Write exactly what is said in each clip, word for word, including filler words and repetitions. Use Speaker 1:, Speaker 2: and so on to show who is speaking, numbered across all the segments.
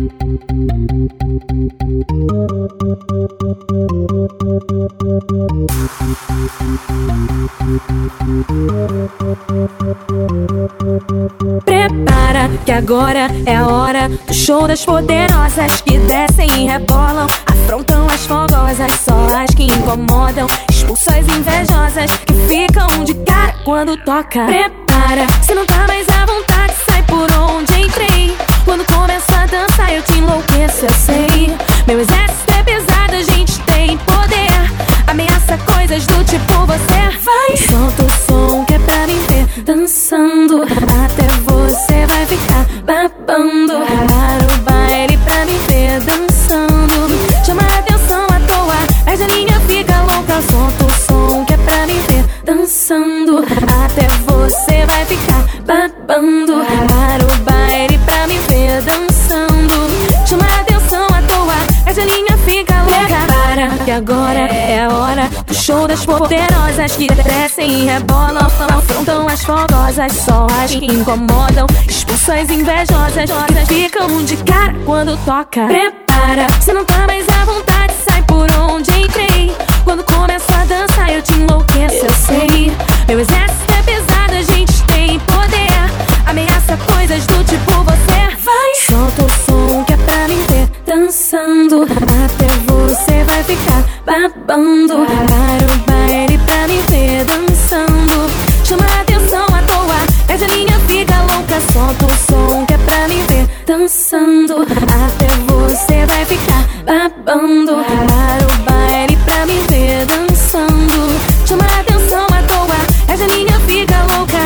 Speaker 1: Prepara que agora é a hora do show das poderosas que descem e rebolam, afrontam as fogosas, só as que incomodam, expulsam as invejosas que ficam de cara quando toca. Prepara, se não tá mais à vontade, sai por onde entrei. Quando começo a dançar eu te enlouqueço, eu sei. Meu exército é pesado, a gente tem poder. Ameaça coisas do tipo você vai. Solta o som que é pra me ver dançando, até você vai ficar babando. Para o baile pra me ver dançando, chama a atenção à toa, perde a linha, fica louca. Solta o som que é pra me ver dançando, até você vai ficar babando. Para o baile pra me ver dançando, chama a atenção à toa, perde a linha, fica louca. Prepara que agora é a hora do show das poderosas que descem e rebolam, afrontam as fogosas, só as que incomodam, expulsam as invejosas que ficam de cara quando toca. Prepara, se não tá mais à vontade, sai por onde entrei. Quando começo a dançar eu te enlouqueço, eu sei. Meu exército é pesado, a gente tem poder. Ameaça coisas do tipo você vai. Solta o som que é pra me ver dançando, até você vai ficar babando. Para o baile pra me ver dançando, chama a atenção à toa, perde a linha, fica louca. Solta o som que é pra me ver dançando, até você vai ficar babando. Para o baile pra me ver dançando, chama a atenção à toa, perde a linha, fica louca.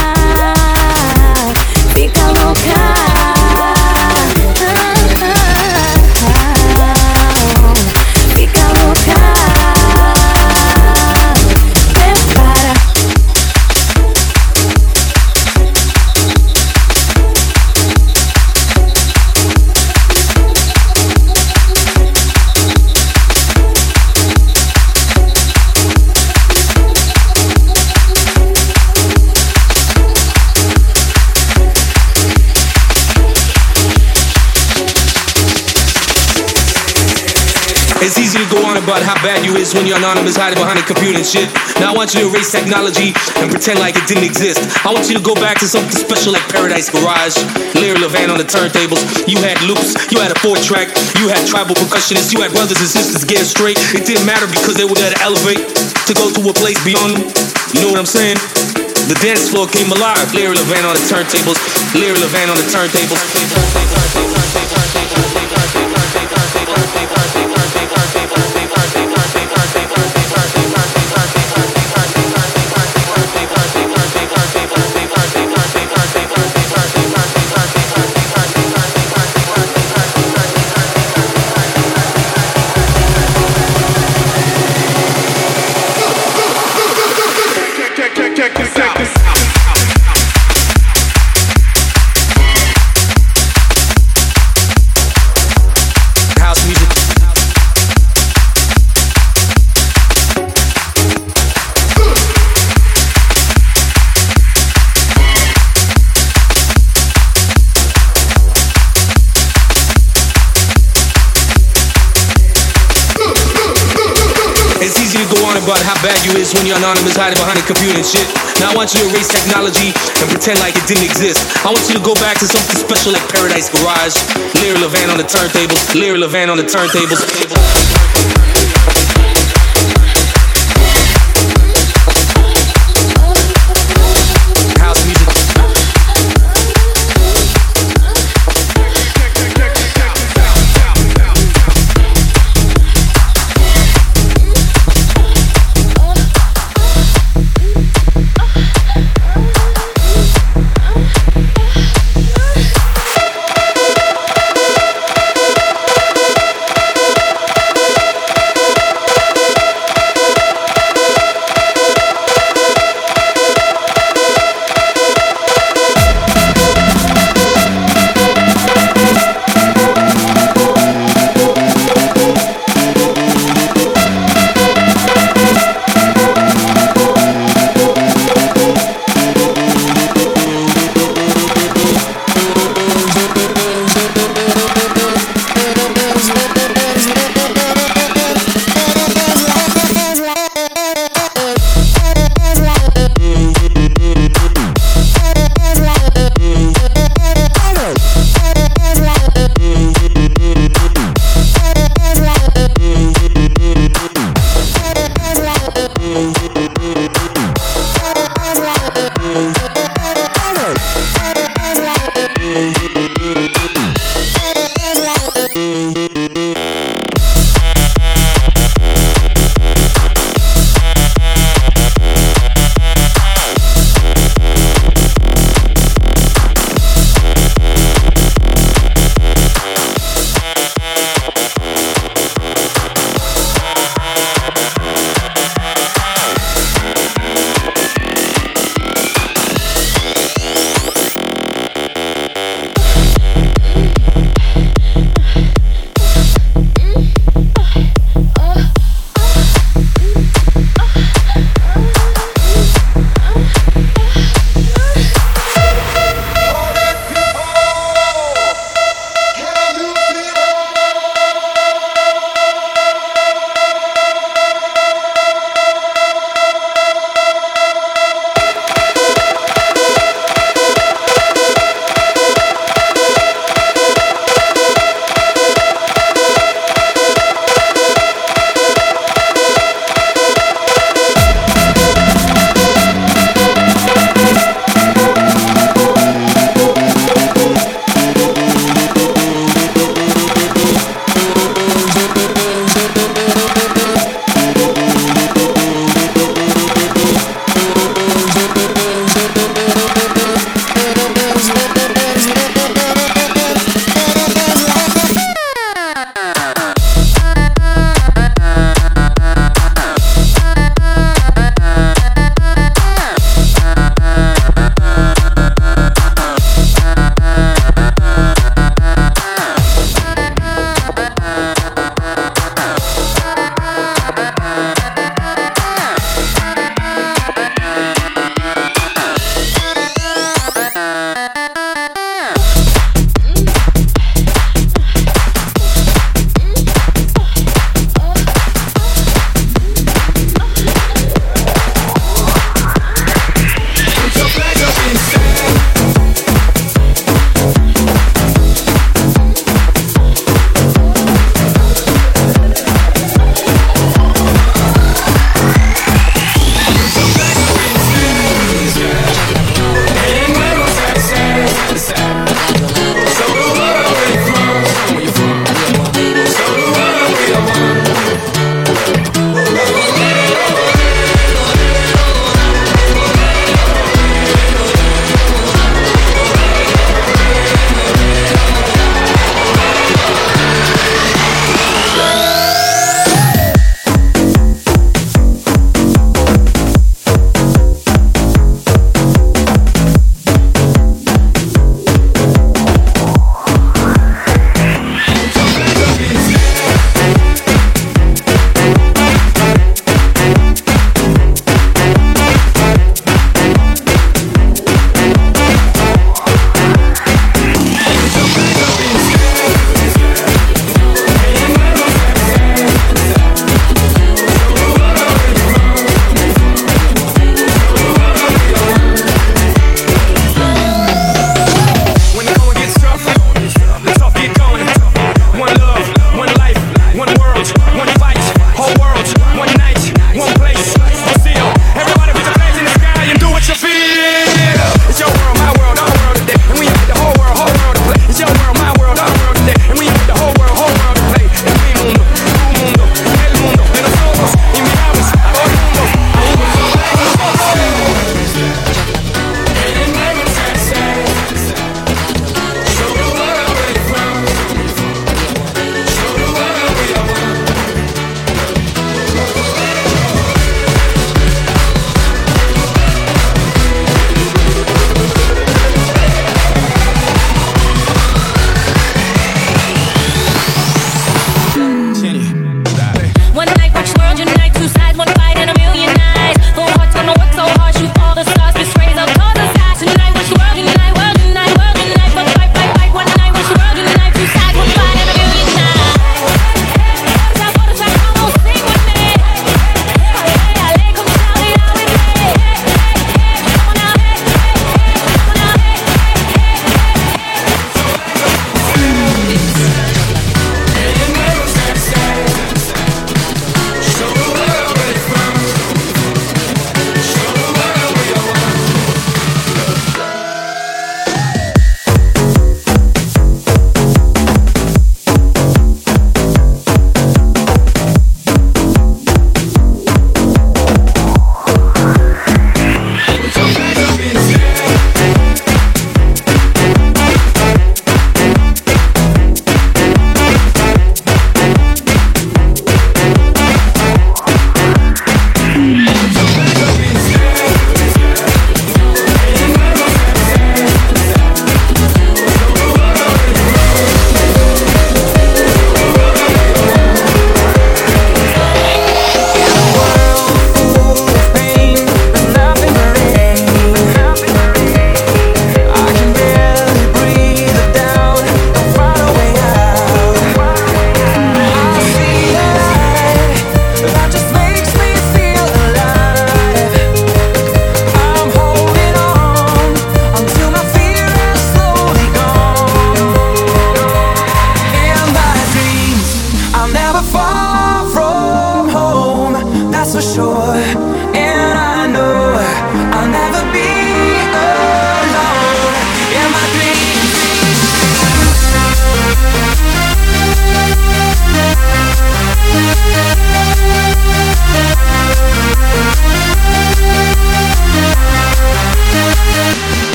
Speaker 1: Fica louca.
Speaker 2: It's easy to go on about how bad you is when you're anonymous, hiding behind a computer and shit. Now I want you to erase technology and pretend like it didn't exist. I want you to go back to something special like Paradise Garage. Larry Levan on the turntables. You had loops, you had a four track, you had tribal percussionists, you had brothers and sisters get straight. It didn't matter because they were there to elevate, to go to a place beyond them. You know what I'm saying? The dance floor came alive. Larry Levan on the turntables. Larry Levan on the turntables. Check this out. House music. It's easy to go on about how bad you is when you're anonymous, hiding behind a computer and shit. Now I want you to erase technology and pretend like it didn't exist. I want you to go back to something special like Paradise Garage. Larry Levan on the turntables. Larry Levan on the turntables.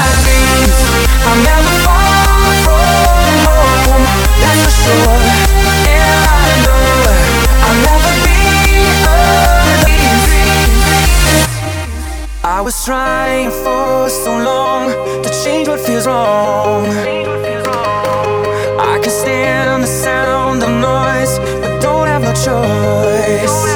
Speaker 3: dreams. I'm never far from home, that's for sure. And I know I'll never be alone. I was trying for so long to change what feels wrong. I can stand the sound of noise, but don't have no choice.